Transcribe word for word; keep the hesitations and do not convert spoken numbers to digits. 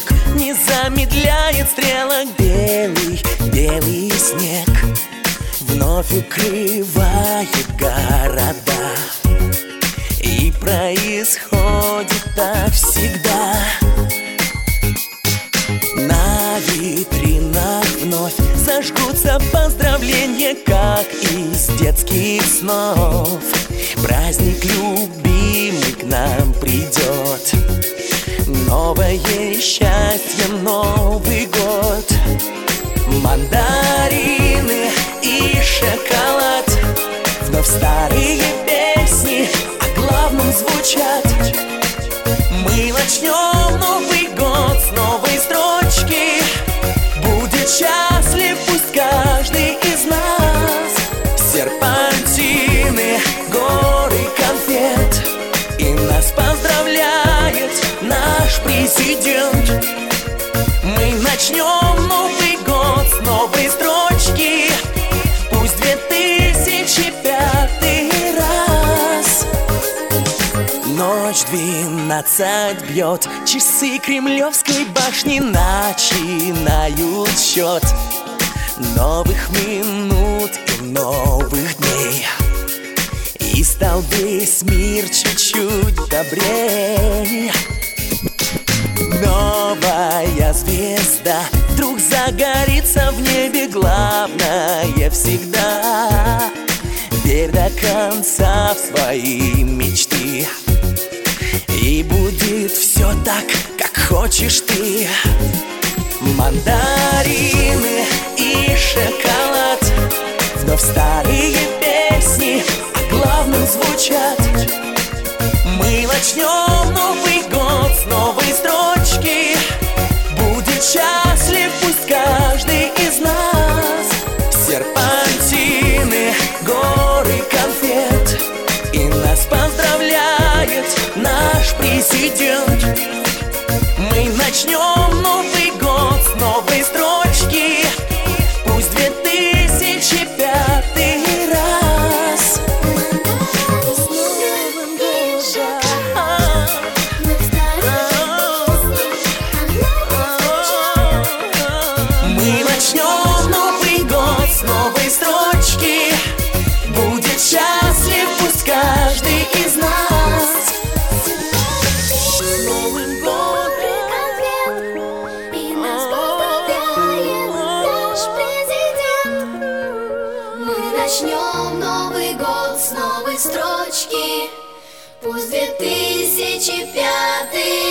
век не замедляет стрелок белый, белый снег. Вновь укрывает города, и происходит так всегда. На витринах вновь зажгутся поздравления, как из детских снов. Праздник любимый к нам придет, новое счастье, Новый год. Мандарины и шоколад, вновь старые песни о главном звучат. Мы начнем Новый год с новой строчки. Будет счастлив пусть каждый из нас. Серпантины, горы конфет, и нас поздравляет наш президент. Мы начнем Новый год с новой строчки. Пусть две тысячи пятый раз. Ночь двенадцать бьет, часы Кремлевской башни начинают счет новых минут и новых дней. И стал весь мир чуть-чуть добрей. Новая звезда вдруг загорится в небе, главное всегда верь до конца в свои мечты, и будет все так, как хочешь ты. Мандарины и шоколад, вновь старые песни о главном звучат. Мы начнем Новый год с новой строчки. Будет счастлив пусть каждый из нас. Серпантины, горы конфет, и нас поздравляет наш президент. Мы начнем Новый год с новой строчки. Пусть две тысячи пятый раз. Мы начнем Новый год с новой строчки. Будет счастлив пусть каждый из нас. С Новым годом! И нас поздравляет наш президент. Мы начнем Новый год с новой строчки. Пусть две тысячи пятый